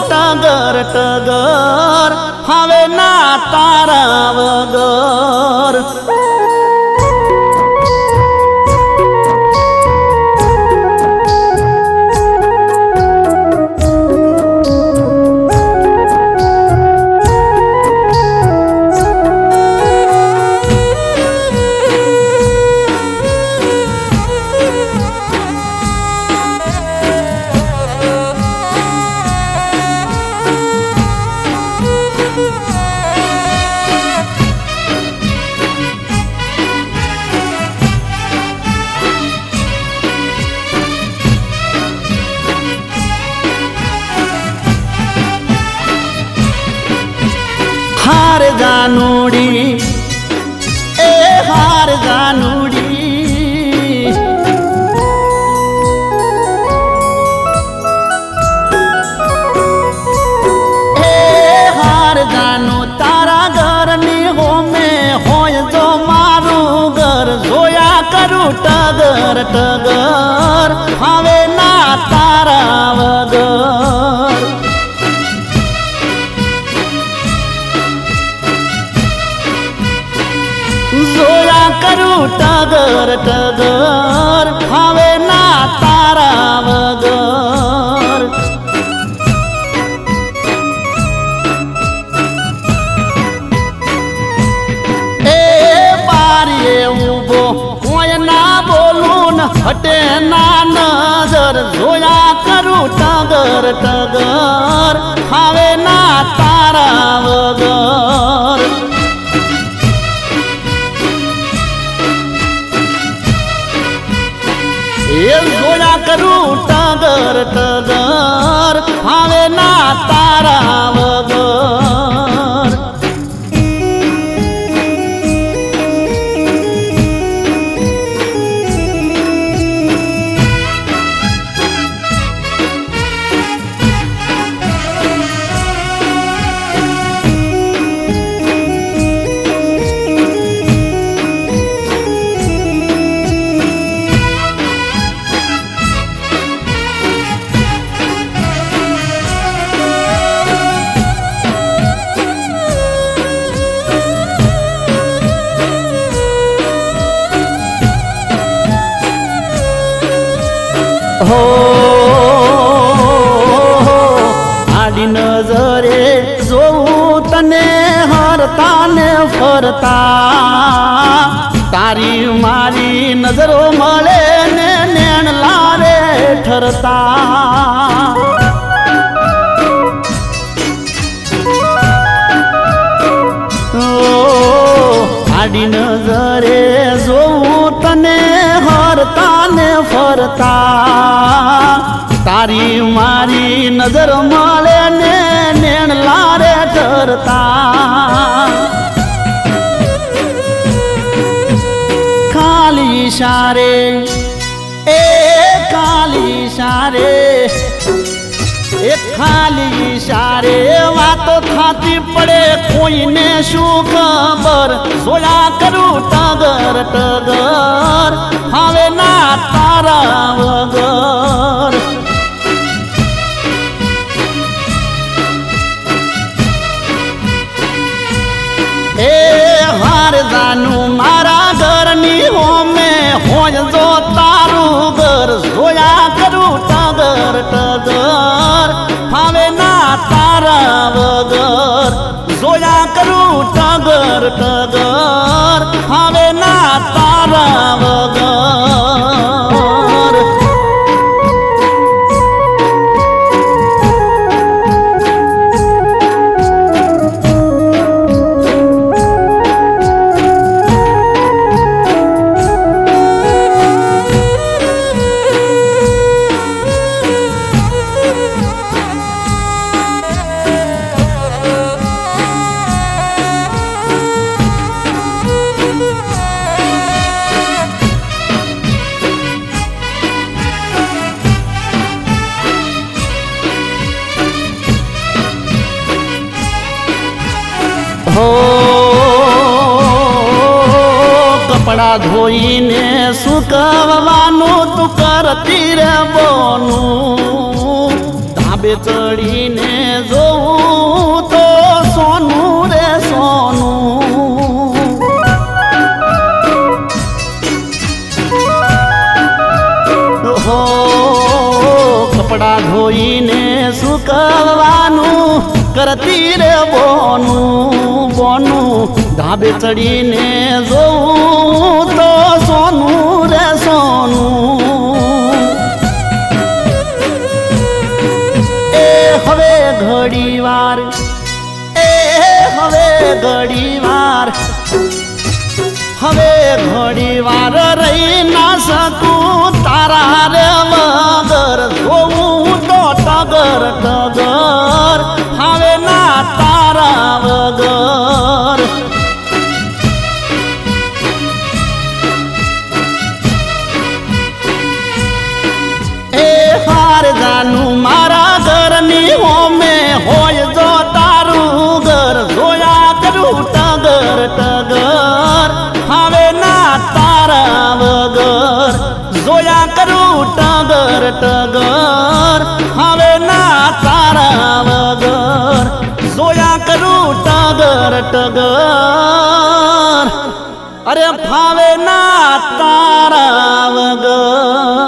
ટગર ટગર હવે ના તારા વગર हार जानूड़ी ए हार जानूड़ी ए हार जानू तारा घर नी हो में होय जो मारू घर जोया करू टगर टगर हवे ना तारा वगर जोया करू टगर टगर हवे ना तारा वगर ए बारीए उभो कोई ना बोलू न हटे ना नजर जोया करू टगर टगर हवे ना तारा वगर जोया करू टगर टगर हवे ना तारा वगर हो आडी नजरे जोऊं तने हरता ने फरता तारी मारी नजरो मळे ने नेण लारे ठरता आडी नजरे जोऊं तने हरता ने फरता तारी मारी नजर मळे ने नेण लारे ठरता खाली इशारे ए खाली इशारे ए खाली इशारे वातो थाती पड़े कोई ने शू खबर जोया करू टगर टगर हवे ना तारा वगर ए हार जानू मारा घर नी हो में होय जो तारू घर जोया करू टगर टगर हवे ना तारा वगर जोया करू टगर टगर हवे ना तारा वगर हो कपड़ा धोईने सुकववानु तू करती रे बोनु ધાબે ચડીને જોઉં તો સોનું રે સોનું હો કપડા ધોઈને સુકવવાનું કરતી રે બોનું બોનું ધાબે ચડીને જોઉં તો સોનું રે સોનું હવે ઘડીવાર હવે ઘડીવાર રહી ના શકું તારા રે વગર જોઉં તો ટગર ટગર હવે ના તારા વગર હાર જાનું મારા ઘરની હોમે હોય જો તારું ઘર જોયા કરું ટગર ટગર હવે ના તારા વગર જોયા કરું ટગર ટગર હવે ના તારા વગર જોયા કરું ટગર ટગર અરે ફાવે ના તારા વગર